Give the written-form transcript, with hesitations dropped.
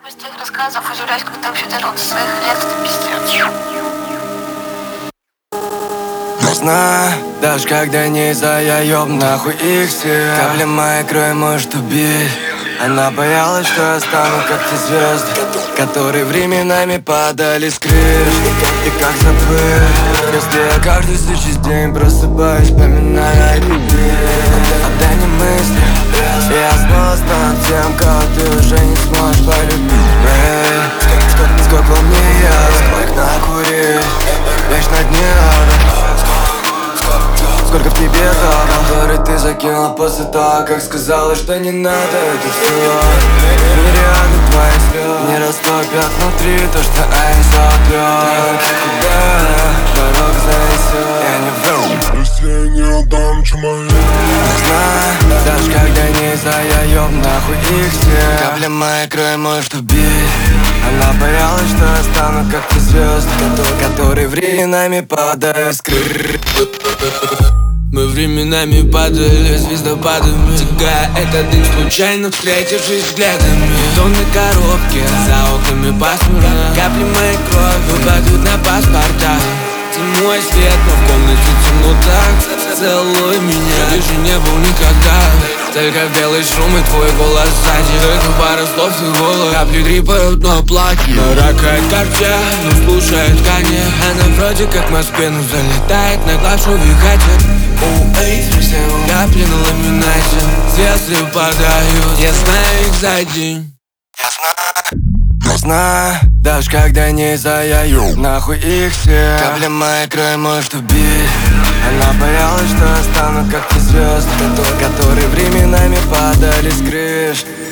Без тех рассказов удивляюсь, как ты вообще дожил до своих лет, это пиздец. Но знаю, даже когда не за я ёб нахуй их все. Капля моей крови может убить. Она боялась, что я стану как те звезды, которые временами падали с крыш. И как забыть, если я каждый следующий день просыпаюсь, вспоминая любви. Отдай мне мысли, и я снова стану тем, кого ты уже не сможешь полюбить. Сколько мне яда, сколько накурить, вечно дни ада. Сколько в тебе того, который ты закинула после того, как сказала, что не надо это все. Мириады твоих слез не растопят внутри то, что они сотрет. Куда дорога занесет, я не вру, если я не отдам, что мое. Знаю, даже когда не за я ёб нахуй их все. Капля моей крови может убить. Она боялась, что я стану как те звезды, которые временами падают с крыш. Мы временами падали звездопадами, тягая этот дым, случайно встретившись взглядами. Тонны коробки, за окнами пасмурно. Капли моей крови упадут на паспортах. Ты мой свет, но в комнате темнота. Целуй меня, я больше не был никогда. Только белый шум и твой голос сзади. Только пара слов и голос. Капли гриппают, но плачу. Маракает картя, но слушает ткани. Она вроде как в Москве, но залетает на клавшу вихатель. Капли на ламинате, звезды падают. Я знаю их за день. Но знаю, даже когда не за я ёб нахуй их все. Капля моей крови может убить. Она боялась, что я стану как те звезды, которые временами падали с крыш.